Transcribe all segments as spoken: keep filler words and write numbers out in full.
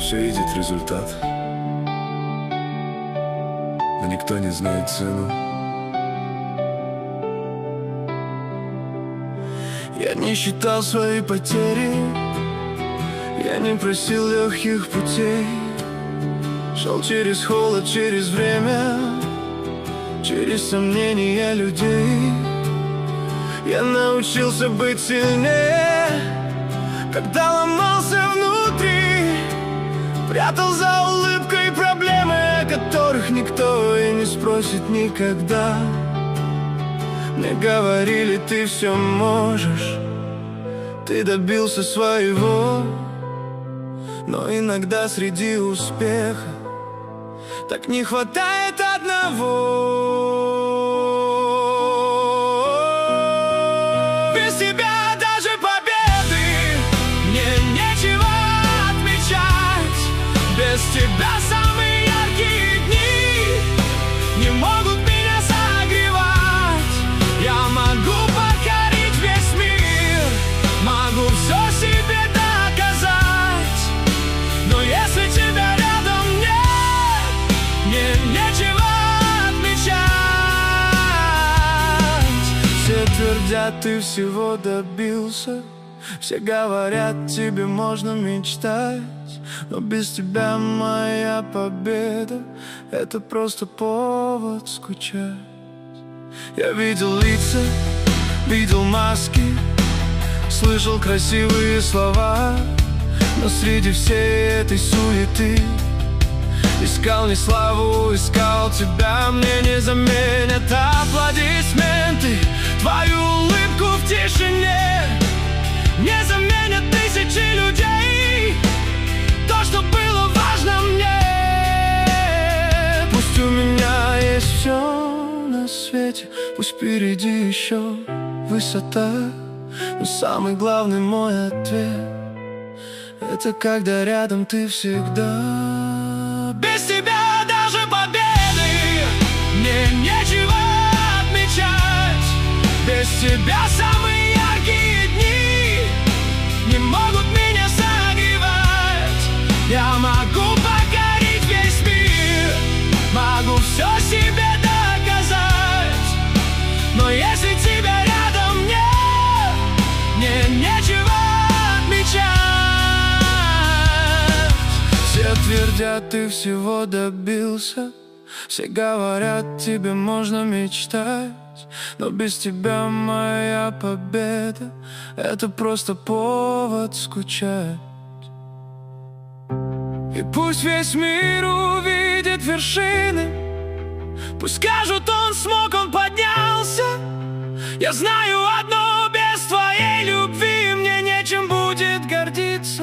все видит результат, но никто не знает цену. Я не считал свои потери, я не просил легких путей. Шел через холод, через время, через сомнения людей. Я научился быть сильнее, когда ломался внутри. Прятал за улыбкой проблемы, о которых никто и не спросит никогда. Мне говорили, ты все можешь, ты добился своего. Но иногда среди успеха так не хватает одного. Без тебя даже победы мне нечего отмечать. Без тебя самые яркие дни не могут меня согревать. Я могу покорить весь мир, могу все себе доказать, но если тебя рядом нет, мне нечего отмечать. Все твердят, ты всего добился, все говорят, тебе можно мечтать, но без тебя моя победа — это просто повод скучать. Я видел лица, видел маски, слышал красивые слова, но среди всей этой суеты искал не славу, искал тебя. Мне не заменят аплодисменты, твою улыбку в тишине. Не заменят тысячи людей то, что было важно мне. Пусть у меня есть все на свете, пусть впереди еще высота, но самый главный мой ответ — это когда рядом ты всегда. Без тебя даже победы мне нечего отмечать. Без тебя самые яркие дни не могут меня согревать. Я могу покорить весь мир, могу все себе доказать, но если тебя рядом нет, мне нечего отмечать. Все твердят, ты всего добился, все говорят, тебе можно мечтать, но без тебя моя победа — это просто повод скучать. И пусть весь мир увидит вершины, пусть скажут, он смог, он поднялся. Я знаю одно: без твоей любви мне нечем будет гордиться.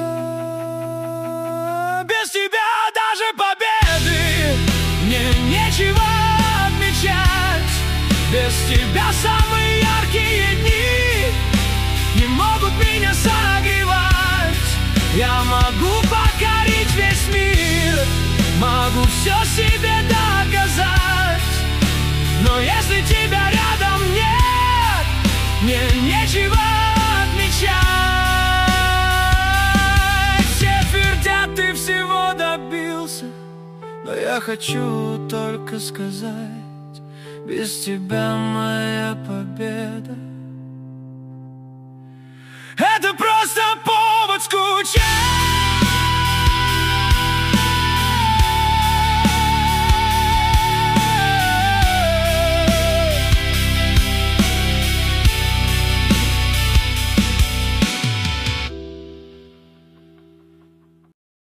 Без тебя даже победы мне нечего отмечать. Без тебя самые яркие дни не могут меня согревать. Я могу покорить весь мир, могу все себе доказать, но если тебя рядом нет, мне нечего отмечать. Все твердят, ты всего добился, но я хочу только сказать: без тебя моя победа — это просто повод скучать.